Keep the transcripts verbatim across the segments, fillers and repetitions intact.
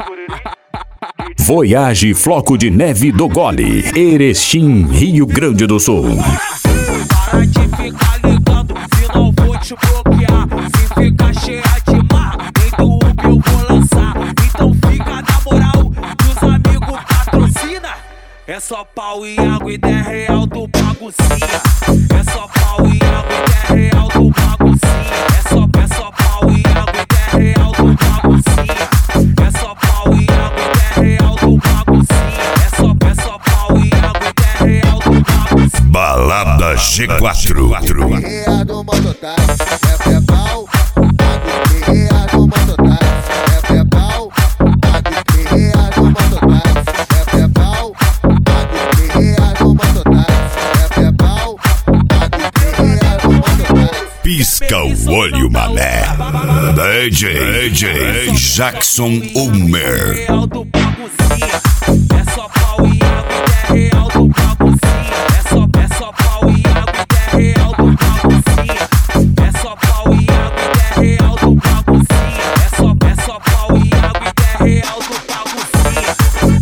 Voyage Floco de Neve do Gole, Erechim, Rio Grande do Sul. Para de ficar ligando, senão vou te bloquear. Se ficar cheia de marra, nem do Uber eu vou lançar. Então fica na moral, que os amigos patrocina. É só pau e água e dez real do baguncinha. É só pau e água e dez real do baguncinha. É só, é só pau e água e dez real do baguncinha. É só pau e água e dez real do baguncinha. É só, é só pau e água e dez real do baguncinha. Balada G quatro. Guerreira do mototáxi, é é pau. Guerreira do mototáxi, é é pau. Guerreira do mototáxi, é é pau. Guerreira do mototáxi, é é pau. Guerreira do mototáxi. Pisca o olho, mané. D J, D J Jackson Ulmer. Real do baguncinha. É só pau e água e dez real do baguncinha. É só, é só pau e água e dez real do baguncinha. É só pau e água e dez real do baguncinha. É só, é só pau e água e dez real do baguncinha.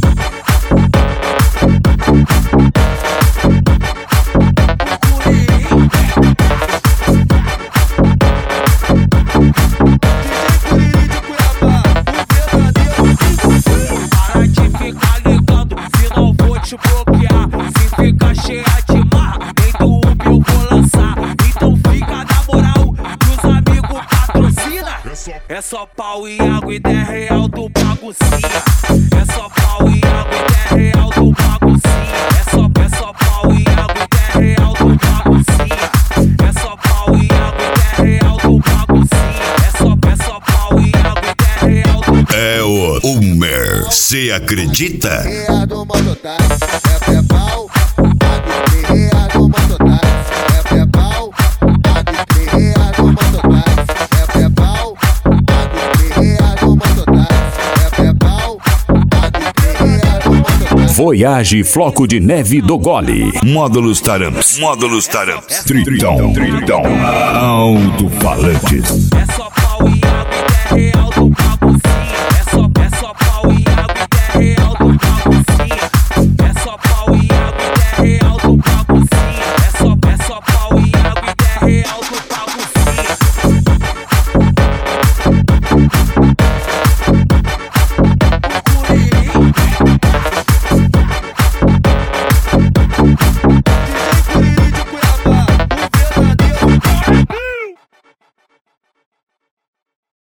Para de ficar ligando, senão vou te bloquear. Se ficar cheia de marra, nem do Uber eu vou lançar. Então fica na moral, que os amigos patrocina. É só pau e água e dez real do baguncinha. É só pau e água e dez real do baguncinha. É só, é só pau e água e dez real do baguncinha. É só pau e água e dez real do baguncinha. É só, é só pau e água e dez real do baguncinha. É o Ulmer, cê acredita? Guerreira do mototáxi, é é pau. Guerreira do mototáxi, é é pau. Guerreira do mototáxi, é é pau. Guerreira do mototáxi, é é pau. Guerreira do mototáxi. Voyage Floco de Neve do Gole. Módulos Taramps, módulos Taramps, Tritão, Tritão, alto-falantes. É